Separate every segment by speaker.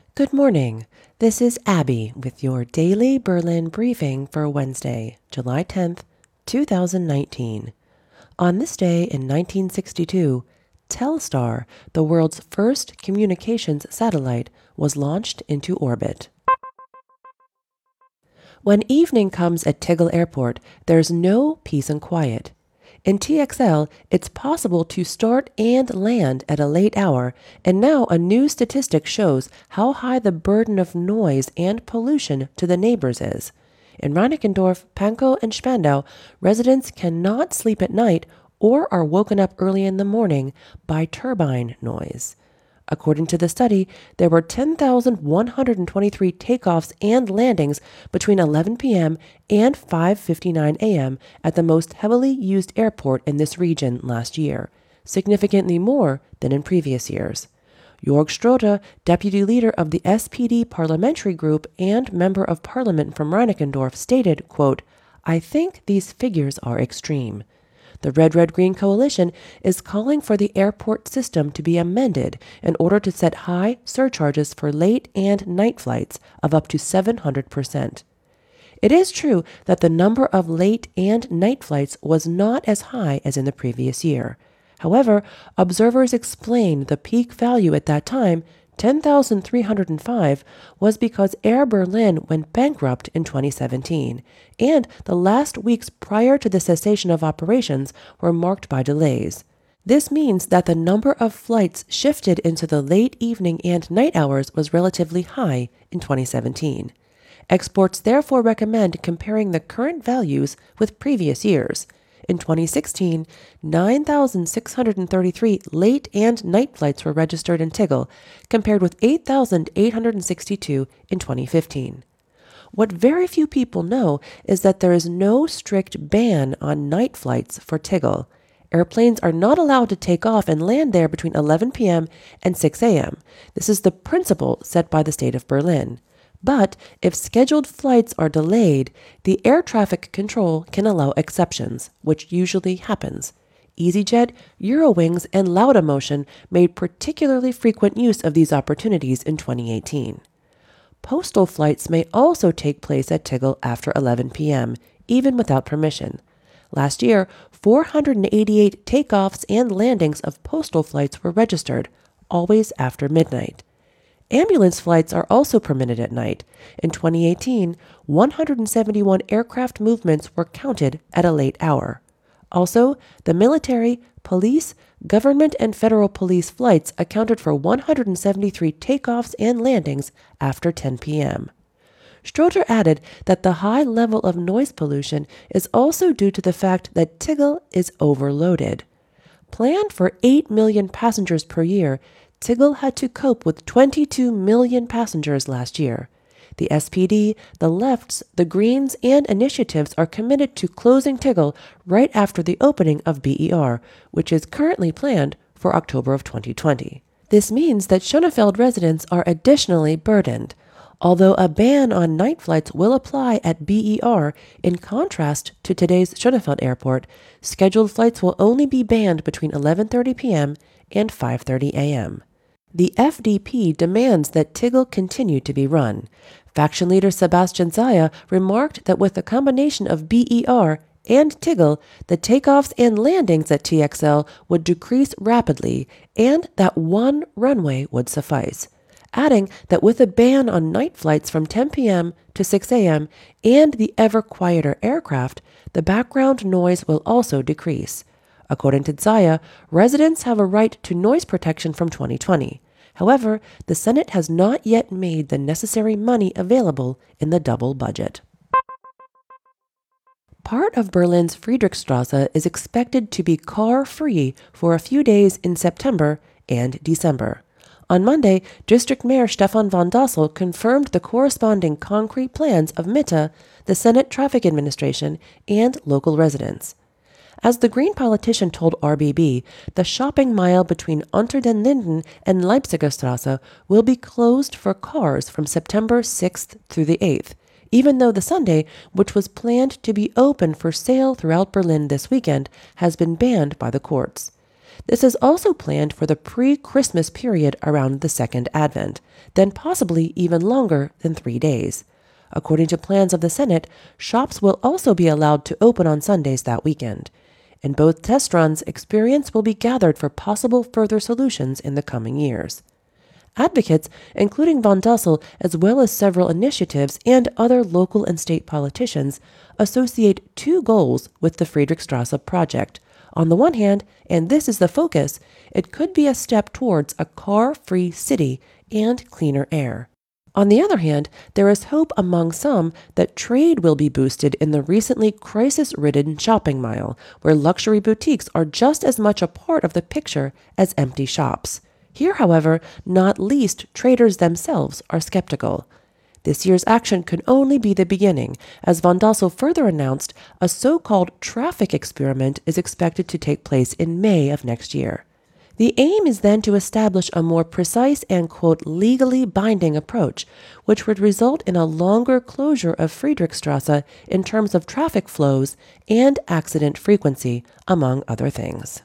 Speaker 1: Good morning. This is Abby with your daily Berlin briefing for Wednesday, July 10th, 2019. On this day in 1962, Telstar, the world's first communications satellite, was launched into orbit. When evening comes at Tegel Airport, there's no peace and quiet. In TXL, it's possible to start and land at a late hour, and now a new statistic shows how high the burden of noise and pollution to the neighbors is. In Reinickendorf, Pankow, and Spandau, residents cannot sleep at night or are woken up early in the morning by turbine noise. According to the study, there were 10,123 takeoffs and landings between 11 p.m. and 5:59 a.m. at the most heavily used airport in this region last year, significantly more than in previous years. Jörg Strotte, deputy leader of the SPD parliamentary group and member of parliament from Reinickendorf, stated, quote, "I think these figures are extreme." The Red-Red-Green coalition is calling for the airport system to be amended in order to set high surcharges for late and night flights of up to 700%. It is true that the number of late and night flights was not as high as in the previous year. However, observers explain the peak value at that time, 10,305, was because Air Berlin went bankrupt in 2017, and the last weeks prior to the cessation of operations were marked by delays. This means that the number of flights shifted into the late evening and night hours was relatively high in 2017. Experts therefore recommend comparing the current values with previous years. In 2016, 9,633 late and night flights were registered in Tegel, compared with 8,862 in 2015. What very few people know is that there is no strict ban on night flights for Tegel. Airplanes are not allowed to take off and land there between 11 p.m. and 6 a.m. This is the principle set by the state of Berlin. But if scheduled flights are delayed, the air traffic control can allow exceptions, which usually happens. EasyJet, Eurowings, and Laudamotion made particularly frequent use of these opportunities in 2018. Postal flights may also take place at Tegel after 11 p.m., even without permission. Last year, 488 takeoffs and landings of postal flights were registered, always after midnight. Ambulance flights are also permitted at night. In 2018, 171 aircraft movements were counted at a late hour. Also, the military, police, government, and federal police flights accounted for 173 takeoffs and landings after 10 p.m. Strotter added that the high level of noise pollution is also due to the fact that Tegel is overloaded. Planned for 8 million passengers per year, Tegel had to cope with 22 million passengers last year. The SPD, the lefts, the Greens, and initiatives are committed to closing Tegel right after the opening of BER, which is currently planned for October of 2020. This means that Schönefeld residents are additionally burdened. Although a ban on night flights will apply at BER, in contrast to today's Schönefeld Airport, scheduled flights will only be banned between 11:30 p.m. and 5:30 a.m. The FDP demands that Tegel continue to be run. Faction leader Sebastian Zaya remarked that with a combination of BER and Tegel, the takeoffs and landings at TXL would decrease rapidly and that one runway would suffice, adding that with a ban on night flights from 10 p.m. to 6 a.m. and the ever quieter aircraft, the background noise will also decrease. According to Zaya, residents have a right to noise protection from 2020. However, the Senate has not yet made the necessary money available in the double budget. Part of Berlin's Friedrichstraße is expected to be car-free for a few days in September and December. On Monday, District Mayor Stefan von Dossel confirmed the corresponding concrete plans of Mitte, the Senate Traffic Administration, and local residents. As the Green politician told RBB, the shopping mile between Unter den Linden and Leipziger Straße will be closed for cars from September 6th through the 8th, even though the Sunday, which was planned to be open for sale throughout Berlin this weekend, has been banned by the courts. This is also planned for the pre-Christmas period around the Second Advent, then possibly even longer than 3 days. According to plans of the Senate, shops will also be allowed to open on Sundays that weekend. In both test runs, experience will be gathered for possible further solutions in the coming years. Advocates, including Van Dussel, as well as several initiatives and other local and state politicians, associate two goals with the Friedrichstrasse project. On the one hand, and this is the focus, it could be a step towards a car-free city and cleaner air. On the other hand, there is hope among some that trade will be boosted in the recently crisis-ridden shopping mile, where luxury boutiques are just as much a part of the picture as empty shops. Here, however, not least traders themselves are skeptical. This year's action could only be the beginning, as Van Dussel further announced a so-called traffic experiment is expected to take place in May of next year. The aim is then to establish a more precise and, quote, legally binding approach, which would result in a longer closure of Friedrichstrasse in terms of traffic flows and accident frequency, among other things.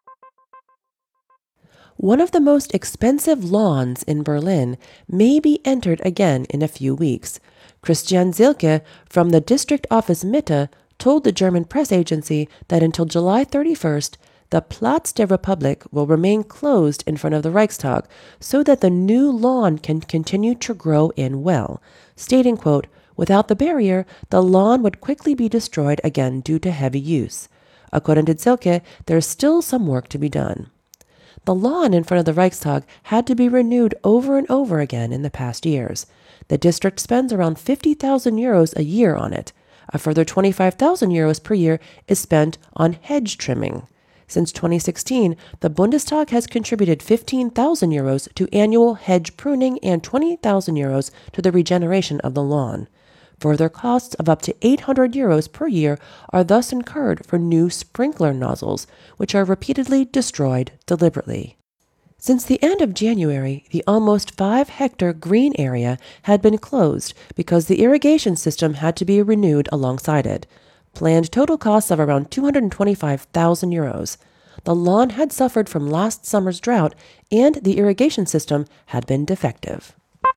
Speaker 1: One of the most expensive lawns in Berlin may be entered again in a few weeks. Christian Zielke from the district office Mitte told the German press agency that until July 31st, the Platz der Republik will remain closed in front of the Reichstag so that the new lawn can continue to grow in well, stating, quote, "Without the barrier, the lawn would quickly be destroyed again due to heavy use. According to Zielke, there is still some work to be done." The lawn in front of the Reichstag had to be renewed over and over again in the past years. The district spends around 50,000 euros a year on it. A further 25,000 euros per year is spent on hedge trimming. Since 2016, the Bundestag has contributed 15,000 euros to annual hedge pruning and 20,000 euros to the regeneration of the lawn. Further costs of up to 800 euros per year are thus incurred for new sprinkler nozzles, which are repeatedly destroyed deliberately. Since the end of January, the almost 5-hectare green area had been closed because the irrigation system had to be renewed alongside it. Planned total costs of around 225,000 euros. The lawn had suffered from last summer's drought, and the irrigation system had been defective.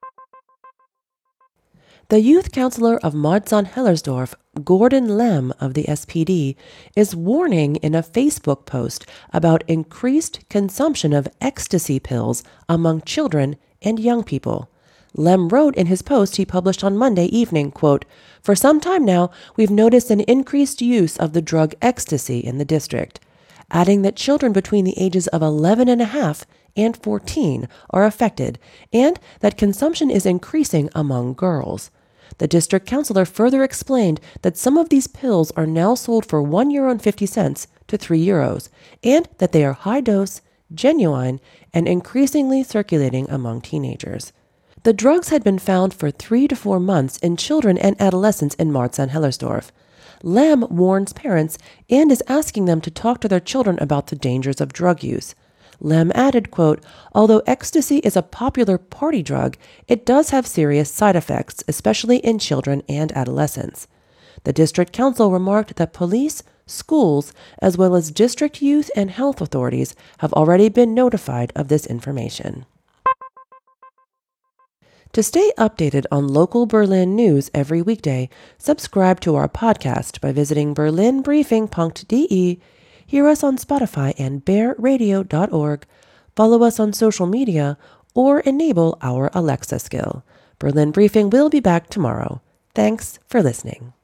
Speaker 1: The youth councillor of Marzahn-Hellersdorf, Gordon Lem of the SPD, is warning in a Facebook post about increased consumption of ecstasy pills among children and young people. Lem wrote in his post he published on Monday evening, quote, "For some time now, we've noticed an increased use of the drug ecstasy in the district," adding that children between the ages of 11 and a half and 14 are affected, and that consumption is increasing among girls. The district councillor further explained that some of these pills are now sold for €1.50 to €3, and that they are high dose, genuine, and increasingly circulating among teenagers. The drugs had been found for 3 to 4 months in children and adolescents in Marzahn-Hellersdorf. Lem warns parents and is asking them to talk to their children about the dangers of drug use. Lem added, quote, "Although ecstasy is a popular party drug, it does have serious side effects, especially in children and adolescents." The district council remarked that police, schools, as well as district youth and health authorities have already been notified of this information. To stay updated on local Berlin news every weekday, subscribe to our podcast by visiting berlinbriefing.de, hear us on Spotify and bearradio.org, follow us on social media, or enable our Alexa skill. Berlin Briefing will be back tomorrow. Thanks for listening.